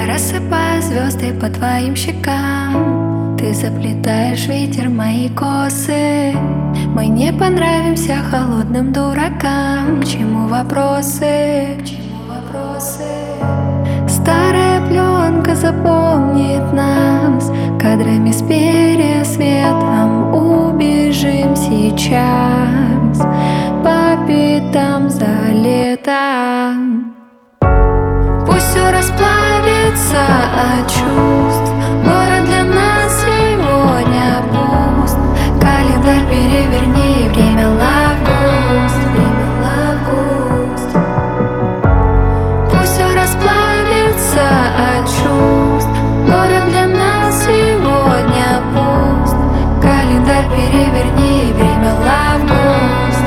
рассыпаю звезды по твоим щекам. Ты заплетаешь ветер мои косы. Мы не понравимся холодным дуракам. К чему вопросы? К чему вопросы? Старая пленка запомнит нас кадрами с пересветом. Убежим сейчас по пятам за летом. Пусть все расплавится от чувств. Город для нас сегодня пуст. Календарь переверни, время август, время август. Пусть все расплавится от чувств. Город для нас сегодня пуст. Календарь переверни, время август,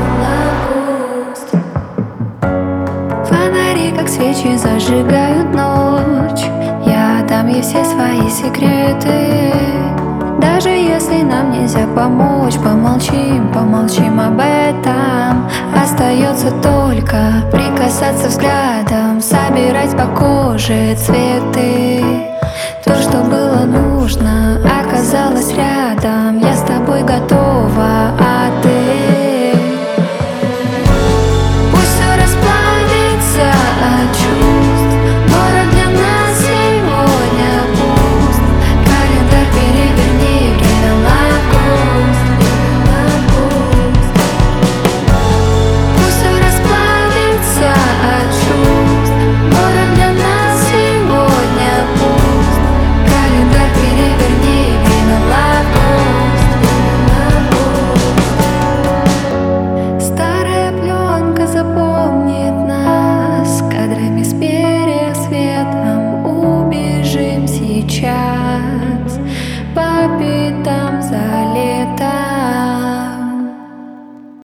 время август. Фонари, как свечи, зажигают ночь. Я дам ей все свои секреты. Даже если нам нельзя помочь, помолчим, помолчим об этом. Остается только прикасаться взглядом, собирать по коже цветы. То, что было нужно, оказалось рядом. Я с тобой готова, а ты? Пусть все расплавится от чувств. Город для нас сегодня пуст. Календарь переверни, время август, время август. Пусть все расплавится от чувств. Город для нас сегодня пуст. Календарь переверни, время август, время август. Старая пленка запомнит нас кадрами с пересветом. Убежим сейчас по пятам за